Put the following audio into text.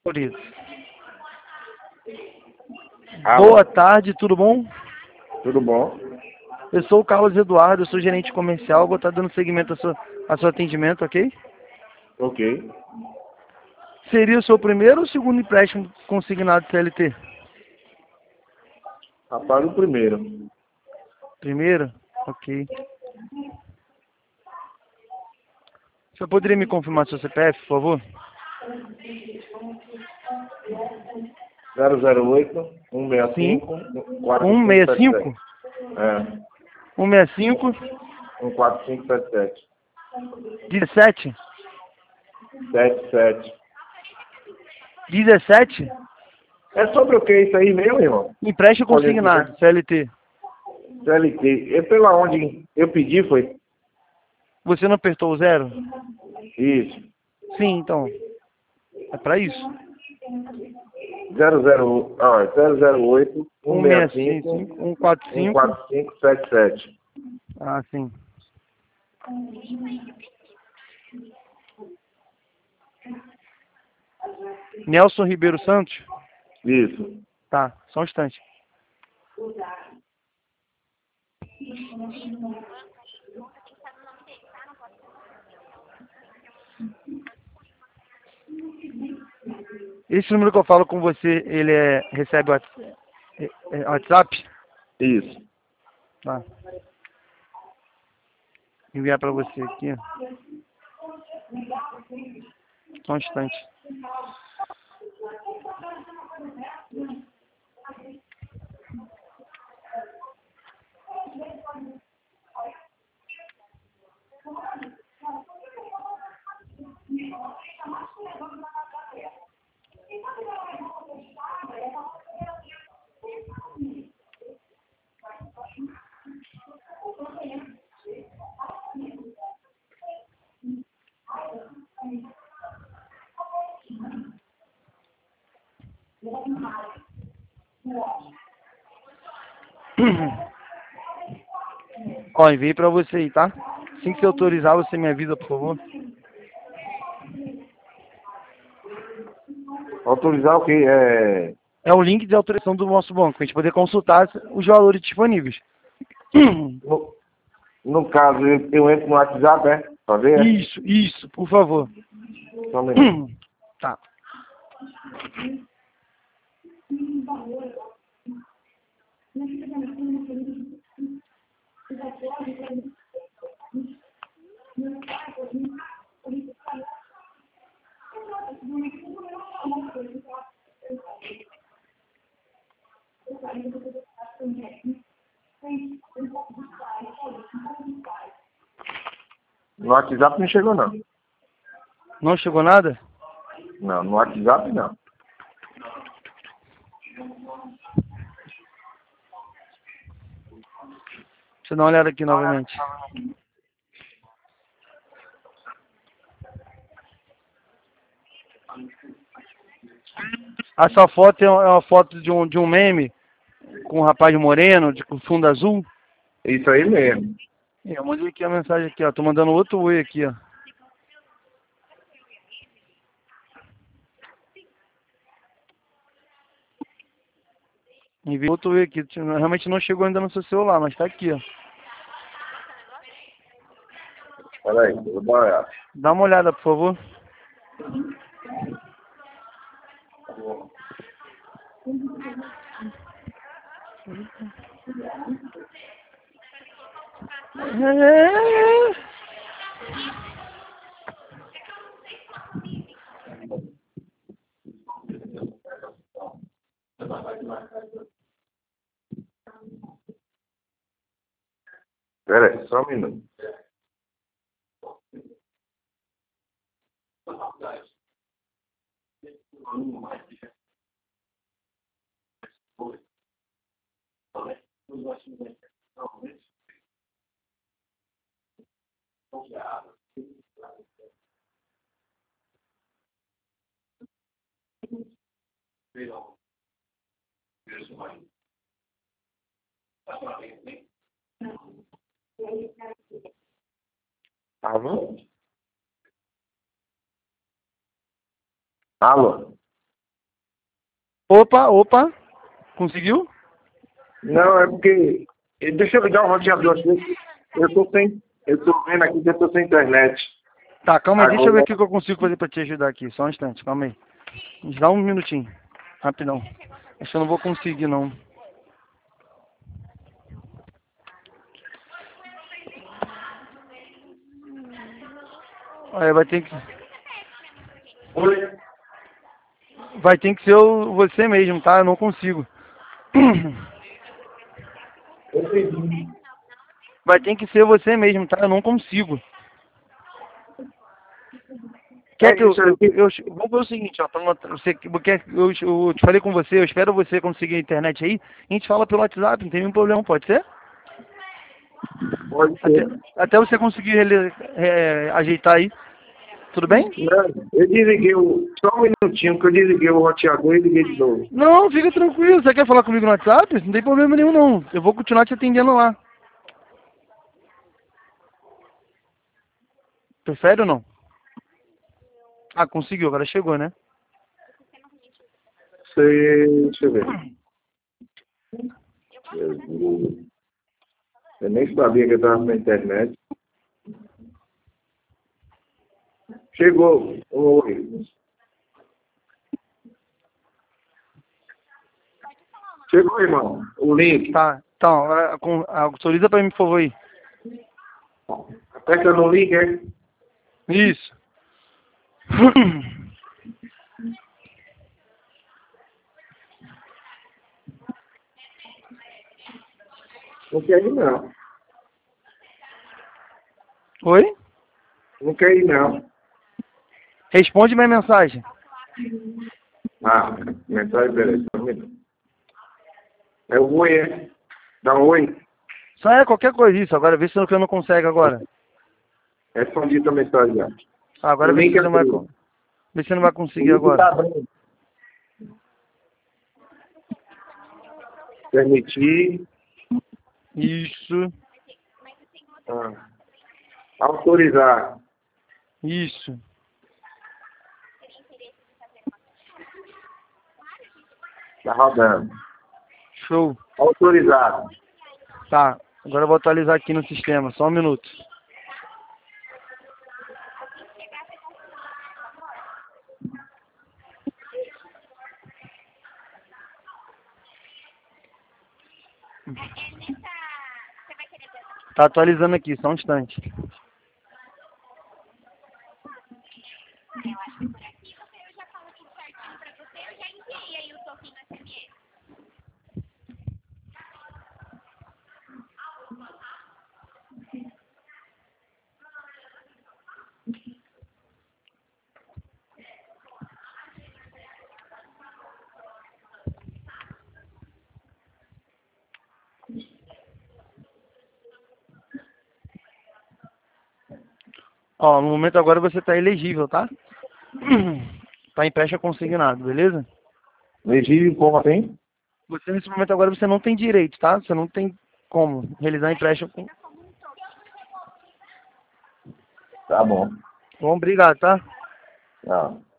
Maurício. Alô? Boa tarde, tudo bom? Tudo bom? Eu sou o Carlos Eduardo, eu sou gerente comercial, vou estar dando seguimento ao seu atendimento, ok? Ok. Seria o seu primeiro ou segundo empréstimo consignado CLT? Rapaz, o primeiro. Primeiro? Ok. Você poderia me confirmar seu CPF, por favor? 008 Sim. 165 165? 4577. É. 165? 14577. 17? 77. 17? É sobre o que isso aí mesmo, irmão? Empréstimo Pode consignado, dizer. CLT. CLT. É pela onde eu pedi, foi? Você não apertou o zero? Isso. Sim, então. É pra isso. 008 165 165, 145. 14577. Ah, sim. Nelson Ribeiro Santos? Isso. Tá, só um instante. Esse número que eu falo com você, ele recebe WhatsApp? Isso. Tá. Enviar pra você aqui. Só um instante. Ó, enviei pra você aí, tá? Assim que você autorizar, você me avisa, por favor. Autorizar o quê? É o link de autorização do nosso banco, pra gente poder consultar os valores disponíveis. No, no caso, eu entro no WhatsApp, é? Pra ver? Isso, por favor. Só um minuto. Tá. No WhatsApp não chegou, não. Não chegou nada? Não, no WhatsApp não. Deixa eu dar uma olhada aqui novamente. Essa foto é uma foto de um meme com um rapaz moreno, com fundo azul. Isso aí mesmo. Eu mandei aqui a mensagem aqui, ó. Tô mandando outro oi aqui, ó. Enviei outro oi aqui. Realmente não chegou ainda no seu celular, mas tá aqui, ó. Peraí, vou dar uma olhada. Dá uma olhada, por favor. Peraí, só um minuto. Alô? Alô? Opa, opa. Conseguiu? Não, é porque... Deixa eu ligar o roteador aqui. Eu tô vendo aqui que eu tô sem internet. Tá, calma aí, deixa eu ver Agora, o que eu consigo fazer pra te ajudar aqui. Só um instante, calma aí. Dá um minutinho. Rapidão. Acho que eu não vou conseguir, não. Aí oi, vai ter que ser você mesmo, tá? Eu não consigo. eu pedi. Vai ter que ser você mesmo, tá? Eu não consigo. Quer que Isso aqui. vamos ver o seguinte, ó, eu te falei com você, eu espero você conseguir a internet aí, a gente fala pelo WhatsApp, não tem nenhum problema, pode ser? Pode Até, ser. até você conseguir ajeitar aí, tudo bem? Não, eu desliguei o... Só um minutinho que eu desliguei o roteador e liguei de novo. Não, fica tranquilo, você quer falar comigo no WhatsApp? Não tem problema nenhum não, eu vou continuar te atendendo lá. Prefere ou não? Ah, conseguiu, agora chegou, né? Deixa eu ver. Eu nem sabia que eu estava na internet. Chegou. Oi. Chegou, irmão. O link. Tá, então, autoriza pra mim, por favor, aí. Aperta no link, é? Isso. Não quer ir, não. Oi? Não quer ir, não. Responde minha mensagem. Ah, mensagem, beleza. Só um minuto. É o oi, é? Dá um oi. Só é qualquer coisa isso, agora vê se eu não consegue agora. Respondi tua mensagem já. O Agora vê se link é você não vai, tudo. vê se você não vai O conseguir link tá agora. abrindo. Permitir. Isso, Ah. Autorizar. isso. Tá rodando. Show. Autorizar. Tá, agora eu vou atualizar aqui no sistema, só um minuto. Tá atualizando aqui, só um instante. Ó, no momento agora você tá elegível, tá? Tá empréstimo consignado, beleza? Legível como assim? Você nesse momento agora você não tem direito, tá? Você não tem como realizar empréstimo com... Tá bom. Bom, obrigado, tá? Não.